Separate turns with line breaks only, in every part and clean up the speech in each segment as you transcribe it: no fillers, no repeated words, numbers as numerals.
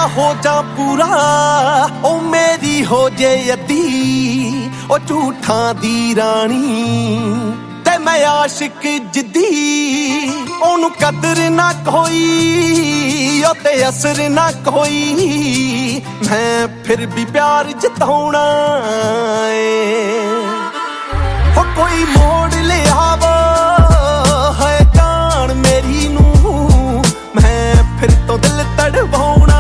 हो जा पूरा ओ मेरी हो जे अद्धी ओ झूठां दी रानी ते मैं आशिक जिद्दी ओनू कदर ना कोई ओ ते असर ना कोई मैं फिर भी प्यार जताउणा हो कोई मोड़ ले आवा है जान मेरी नू मैं फिर तो दिल तड़वाउणा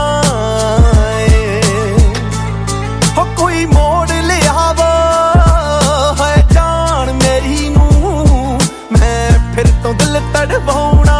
हो कोई मोड़ ले आवा है जान मेरी नू मैं फिर तो दिल तड़वाउणा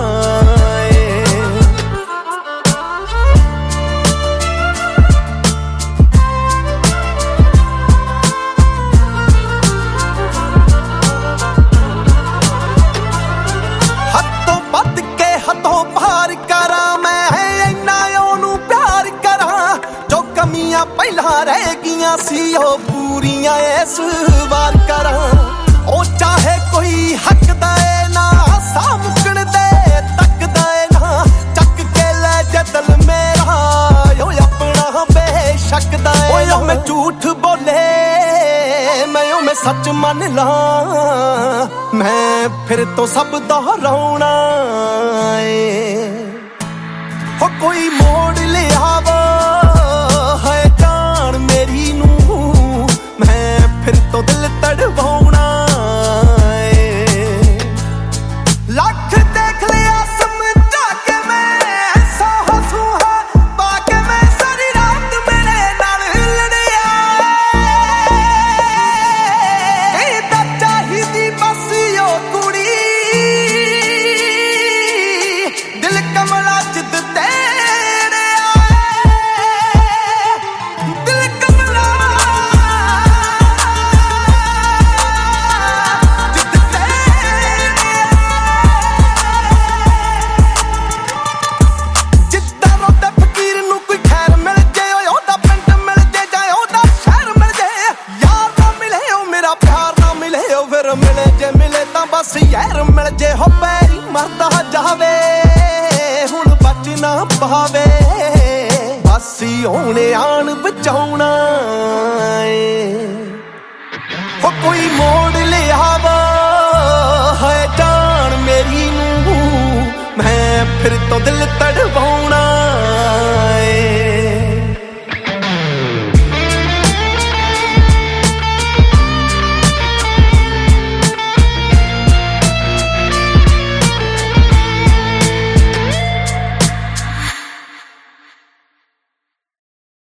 ਪਹਿਲਾਂ ਰਹਿ ਗਈਆਂ ਸੀ ਉਹ ਪੂਰੀਆਂ ਇਸ ਵਾਰ ਕਰਾਂ ਉਹ ਚਾਹੇ ਕੋਈ ਹੱਕਦਾ ਏ ਨਾ ਸਾਮੁਕਣ ਦੇ ਤੱਕਦਾ ਏ ਨਾ ਚੱਕ ਕੇ ਲੈ ਜਦਲ ਮੇਰਾ ਓ ਆਪਣਾ ਬੇਸ਼ੱਕ ਦਾ ਏ ਓਏ ਮੈਂ ਝੂਠ ਬੋਲੇ ਮੈਂ ਸੱਚ ਮੰਨ ਲਾਂ ਮੈਂ ਫਿਰ ਤੋਂ ਸਭ ਦੁਹਰਾਉਣਾ ਏ ਹੋ ਕੋਈ ਮੋੜ ਲਿਆਵਾ फिर तो दिल तड़वाउणा लख देख लिया समझा के मैं सौ हसूहा पाके मैं सारी रात मेरे नाल लड़िया इदा चाहिदी बस यो कुड़ी दिल कमला जिद मिले जे मिले तां बस यार मिल जे हो पैरी मरदा जावे हुण बच ना पावे बस होने आन बचाउणा हो कोई मोड़ ले आवा है जान मेरी नू मैं फिर तो दिल तड़वाउणा